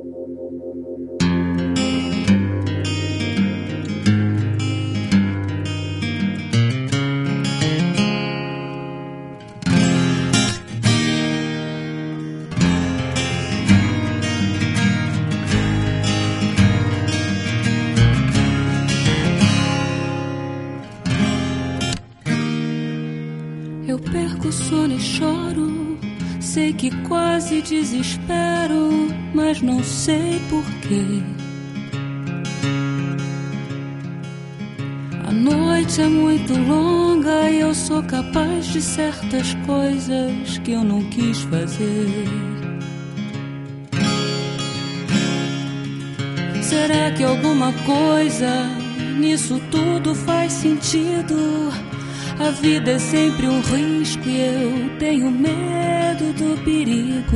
Eu perco o sono e choro, sei que quase desespero, mas não sei porquê. A noite é muito longa e eu sou capaz de certas coisas que eu não quis fazer. Será que alguma coisa nisso tudo faz sentido? A vida é sempre um risco e eu tenho medo do perigo.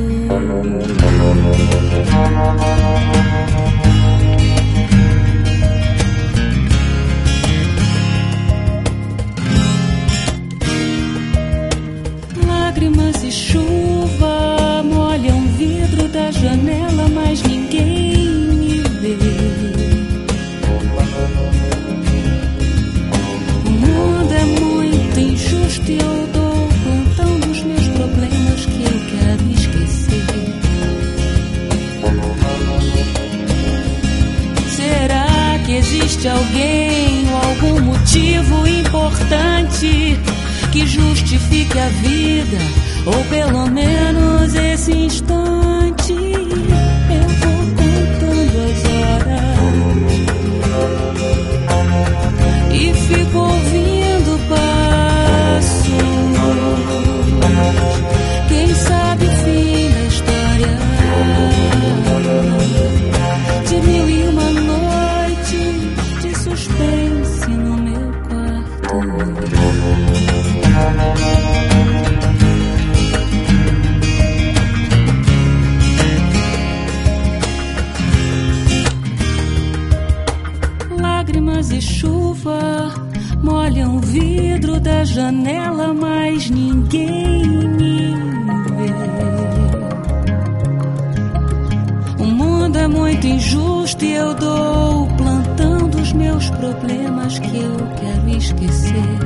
Lágrimas e chuva molham o vidro da janela, mas ninguém me vê. Injusto e eu dou contão dos meus problemas que eu quero esquecer. Será que existe alguém ou algum motivo importante que justifique a vida, ou pelo menos esse instante? Eu vou contando as horas e fico ouvindo passos. Quem sabe o fim da história de 1001 noites de suspense no meu quarto. Lágrimas e chuva molham o vidro da janela, mas ninguém me vê. O mundo é muito injusto e eu dou o plantão dos meus problemas que eu quero esquecer.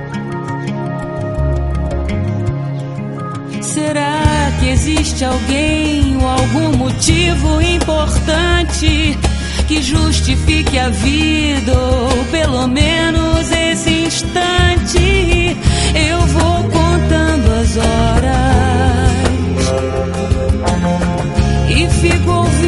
Será que existe alguém ou algum motivo importante que justifique a vida, ou pelo menos esse instante? Eu vou contando as horas e fico ouvindo